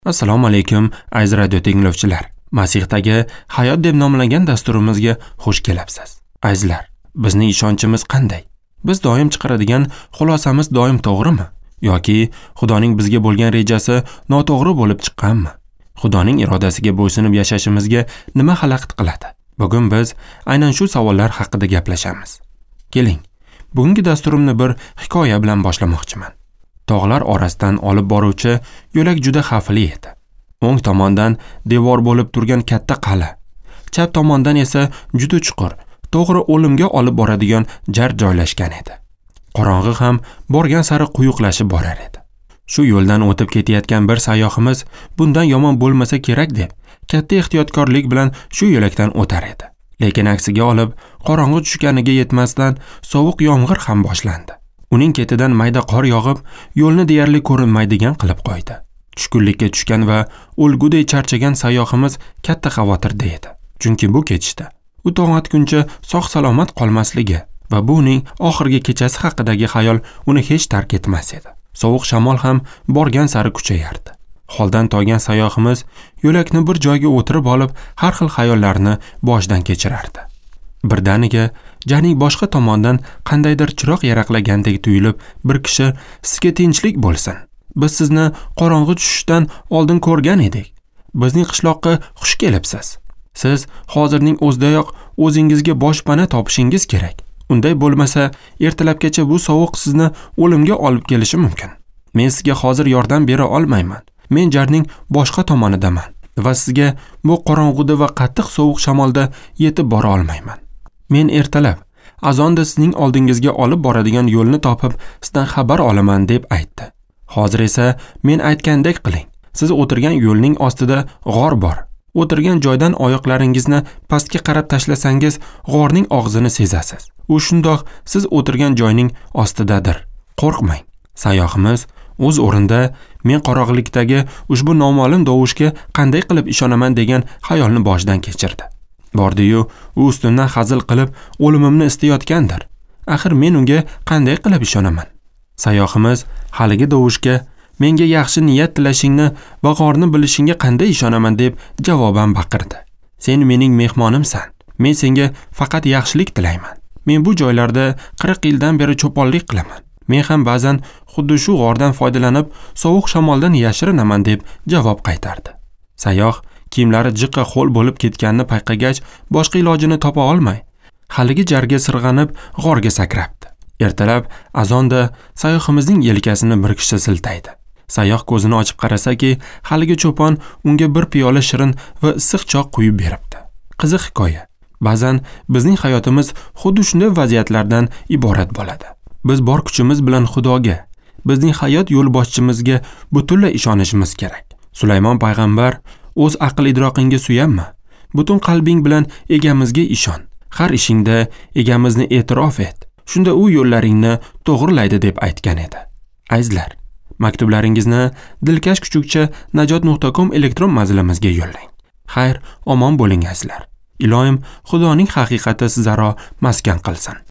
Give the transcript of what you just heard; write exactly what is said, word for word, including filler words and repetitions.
Assalomu alaykum aziz radio tinglovchilar. Masihdagi hayot deb nomlangan dasturimizga xush kelibsiz. Azizlar, bizning ishonchimiz qanday? Biz doim chiqaradigan xulosamiz doim to'g'rimi? Yoki Xudoning bizga bo'lgan rejasi noto'g'ri bo'lib chiqqanmi? Xudoning irodasiga bo'ysunib yashashimizga nima xalaqit qiladi? Bugun biz aynan shu savollar haqida gaplashamiz. Keling, bugungi dasturimni bir hikoya bilan boshlamoqchiman. Tog'lar orasidan olib boruvchi yo'lak juda xavfli edi. O'ng tomondan devor bo'lib turgan katta qal'a, chap tomondan esa juda chuqur, to'g'ri o'limga olib boradigan jar joylashgan edi. Qorong'i ham borgan sari quyuqlashib borar edi. Shu yo'ldan o'tib ketayotgan bir sayyohimiz bundan yomon bo'lmasa kerak deb katta ehtiyotkorlik bilan shu yo'lakdan o'tar edi. Lekin aksiga olib, qorong'i tushganiga yetmasdan sovuq yomg'ir ham boshlandi. Uning ketidan mayda qor yog'ib, yo'lni deyarli ko'rinmaydigan qilib qo'ydi. Tushkunlikka tushgan va o'lguday charchagan sayyohimiz katta xavotirda edi. Chunki bu ketishda u tong otguncha sog'-salomat qolmasligi va bu uning oxirgi kechasi haqidagi xayol uni hech tark etmas edi. Sovuq shamol ham borgan sari kuchayardi. Holdan toygan sayyohimiz yo'lakni bir joyga o'tirib olib, har xil xayollarni boshidan kechirardi. Birdaniga jarning boshqa tomondan qandaydir chiroq yaraqlagandek tuyulib, bir kishi "Sizga tinchlik bo'lsin. Biz sizni qorong'i tushishdan oldin ko'rgan edik. Bizning qishloqqa xush kelibsiz. Siz hozirning o'zidayoq o'zingizga boshpana topishingiz kerak. Unday bo'lmasa, ertalabgacha bu sovuq sizni o'limga olib kelishi mumkin. Men sizga hozir yordam bera olmayman. Men jarning boshqa tomonidaman va sizga bu qorong'uda va qattiq sovuq shamolda yetib bora olmayman. Men ertalab azonda sizning oldingizga olib boradigan yo'lni topib, sizdan xabar olaman" deb aytdi. Hozir esa men aytgandek qiling. Siz o'tirgan yo'lning ostida g'or bor. O'tirgan joydan oyoqlaringizni pastga qarab tashlasangiz, g'orning og'zini sezasiz. U shundoq siz o'tirgan joyning ostidadir. Qo'rqmang. Sayyohimiz o'z o'rinda men qorong'ilikdagi ushbu noma'lum tovushga qanday qilib ishonaman degan xayolni boshidan kechirdi. Bordi-yu, u ustimdan hazil qilib o'limimni istayotgandir. Axir men unga qanday qilib ishonaman? Sayyohimiz haligi tovushga menga yaxshi niyat tilashingni va g'orni bilishingga qanday ishonaman deb javoban baqirdi. Sen mening mehmonimsan. Men senga faqat yaxshilik tilayman. Men bu joylarda qirq yildan beri cho'ponlik qilaman. Men ham ba'zan xuddi shu g'ordan foydalanib, sovuq shamoldan yashirinaman deb javob qaytardi. Sayyoh kiyimlari jiqqa ho'l bo'lib ketganini payqagach, boshqa ilojini topa olmay, haligi jarga sirg'anib g'orga sakrabdi. Ertalab azonda sayyohimizning yelkasini bir kishi siltaydi. Sayyoh ko'zini ochib qarasaki, haligi cho'pon unga bir piyola shirin va issiq choq quyib beribdi. Qiziq hikoya. Ba'zan bizning hayotimiz xuddi shunday vaziyatlardan iborat bo'ladi. Biz bor kuchimiz bilan Xudoga, bizning hayot yo'lboshchimizga butunlay ishonishimiz kerak. Sulaymon payg'ambar o'z aql idroqingga suyanma. Butun qalbing bilan egamizga ishon. Har ishingda egamizni e'tirof et. Shunda u yo'llaringni to'g'rilaydi deb aytgan edi. Azizlar, maktublaringizni dilkash kuchukcha najot nuqta com elektron manzilimizga yo'llang. Xayr, omon bo'ling azizlar. Ilohim Xudoning haqiqati sizaro maskan qilsin.